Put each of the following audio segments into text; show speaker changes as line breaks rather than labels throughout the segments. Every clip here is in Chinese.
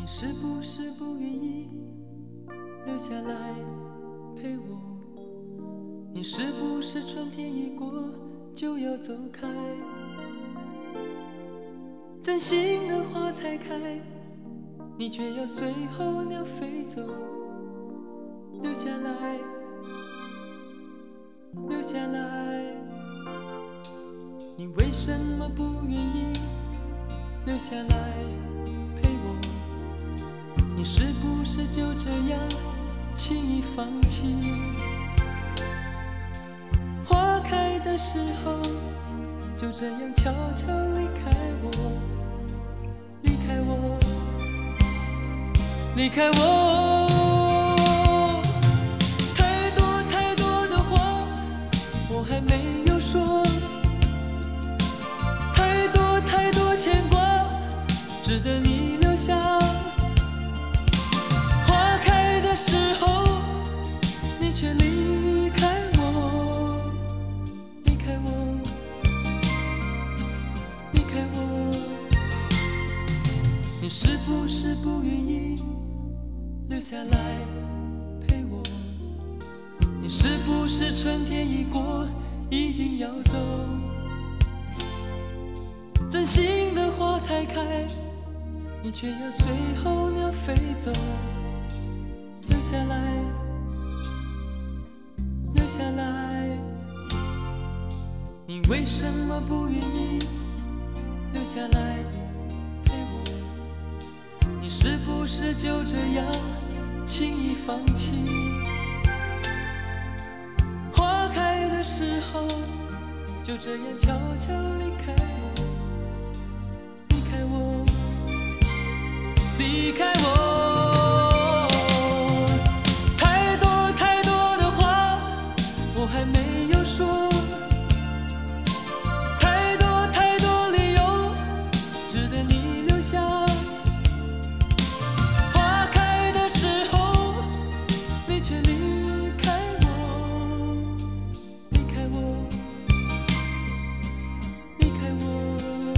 你是不是不愿意留下来陪我？你是不是春天一过就要走开？真心的花才开，你却要随候鸟飞走。留下来，留下来，你为什么不愿意留下来陪我？你是不是就这样轻易放弃？花开的时候就这样悄悄离开我，离开我，离开我。太多太多的话我还没有说，太多太多牵挂值得你留下。花开的时候你却离开我，离开我，离开我。你是不是不愿意留下来陪我？你是不是春天一过一定要走？真心的花才开，你却要随候鸟飞走。留下来，留下来，你为什么不愿意留下来陪我？你是不是就这样轻易放弃？花开的时候就这样悄悄离开我，离开我，离开我。太多太多的话我还没有说，太多太多理由值得你留下。花开的时候你却离开我，离开我，离开我。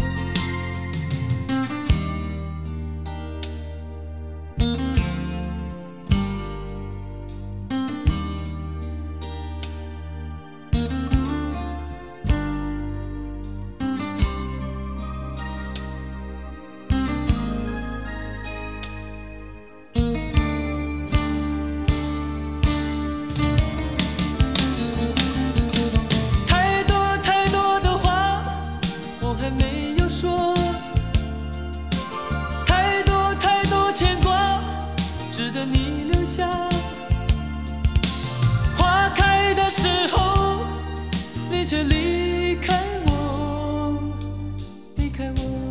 太多太多的话我还没有说，太多太多牵挂值得你留下。花开的时候你却离开我，离开我。